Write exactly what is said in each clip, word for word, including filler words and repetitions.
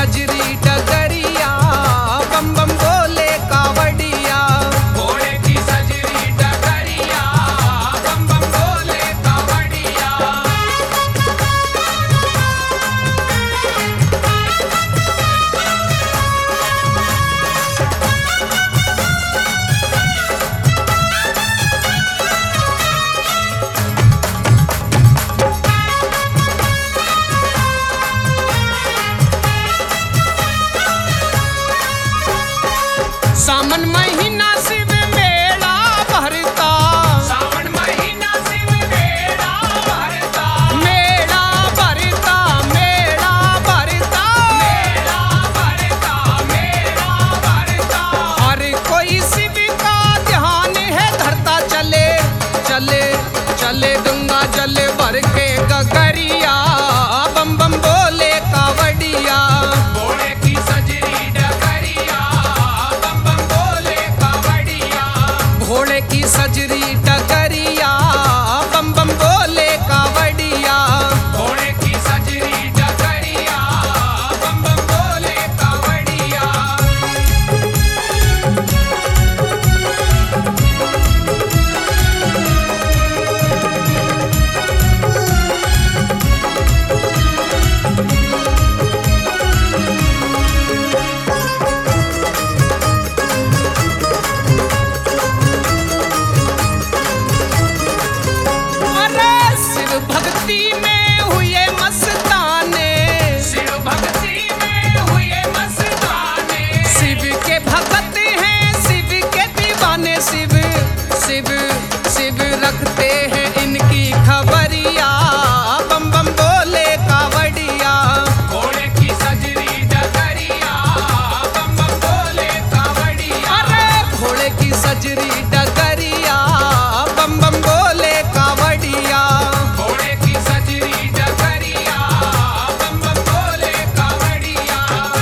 सजरी डगरिया बम बम बोले कावड़िया। घोड़े की सजरी डगरिया बम बम बोले कावड़िया। सावन महीना शिव मेला भरता। सावन महीना शिव मेला भरता। मेला भरता मेला भरता मेला भरता मेला भरता। हर कोई शिव का ध्यान है धरता। चले चले चले गंगा जल भर के गगरिया बम बम बोले कावड़िया। घोड़े की सजरी डगरिया बम बम बोले कावड़िया। घोड़े की सजरी डगरिया बम बम बोले कावड़िया। घोड़े की सजरी डगरिया बम बम बोले कावड़िया। अरे शिव भक्ति में हुए मस्ताने। शिव भक्ति में हुए मस्ताने। शिव के भगत हैं शिव के दीवाने। शिव शिव शिव रखते हैं इनकी खबरिया बम बम बोले कावड़िया। घोड़े की सजरी डगरिया बम बम बोले कावड़िया। अरे घोड़े की सजरी डगरिया बम बम बोले कावड़िया। घोड़े की सजरी डगरिया बम बम बोले कावड़िया।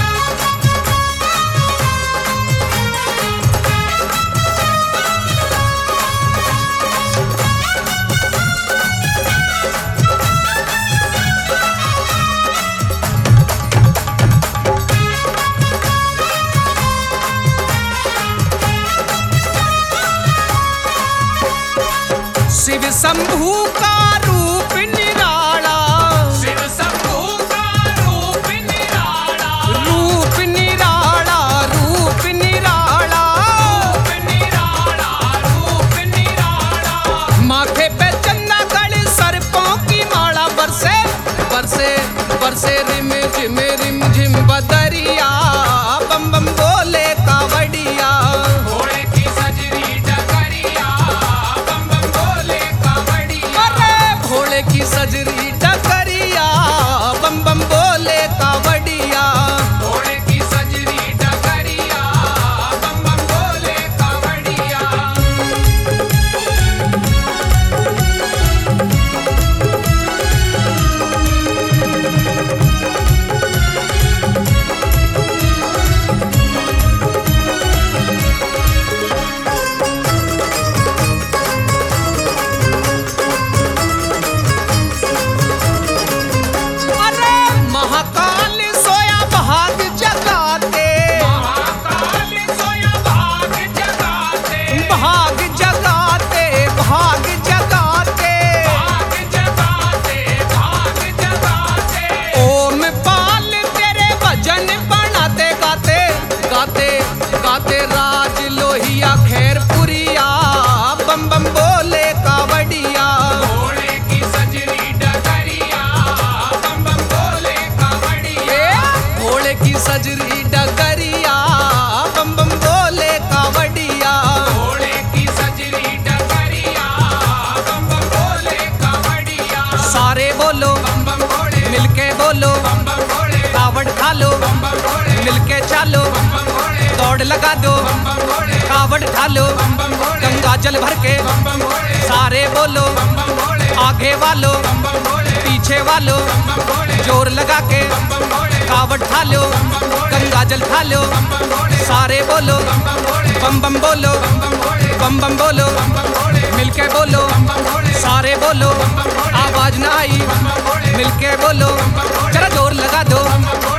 शिव शंभू का रूप निराला। शिव शंभू का रूप निराला। रूप निराला रूप निराला रूप निराला रूप निराला। माथे पे चंदगढ़ सर्पों की माला। बरसे बरसे बरसे रिम झिम रिम झिम बदरिया बम बम बोले कावड़िया। घोड़े की सजरी डगरिया बम बम बोले कावड़िया। अरे घोड़े की सजरी डगरिया बम बम बोले कावड़िया। घोड़े की सजरी डगरिया बम बम बोले कावड़िया। अरे महाकाल सोया भाग जगाते। महाकाल सोया भाग जगाते। भाग जगाते भाग जगाते भाग जगाते भाग जगाते। ओम पाल तेरे भजन बनाते गाते गाते गाते राज लोहिया खैरपुरिया बम बम बोले कावड़िया। घोड़े की सजरी डगरिया बम बम बोले कावड़िया। ए, घोड़े की सजरी डगरिया बम बम बोले कावड़िया। घोड़े की सजरी डगरिया बम बम बोले कावड़िया। सारे बोलो बम बम घोड़े मिलके बोलो बम बम घोड़े कावड़ खा लो बम बम घोड़े मिलके चालो बम बम घोड़े दौड़ लगा दो बम बम घोड़े कावड़ खा लो बम बम घोड़े गंगा जल भर के बम बम घोड़े सारे बोलो बम बम घोड़े आगे वालो बम बम घोड़े पीछे वालो बम बम घोड़े जोर लगा के बम बम घोड़े कावड़ खा लो बम बम घोड़े गंगा जल खा लो बम बम घोड़े सारे बोलो बम बम घोड़े बम बम बोलो बम बम घोड़े बम बम बोलो बम बम घोड़े मिलके बोलो बम बम घोड़े सारे बोलो बम बम घोड़े आवाज ना आई बम बम घोड़े मिलके बोलो बम बम घोड़े जरा जोर लगा दो बम बम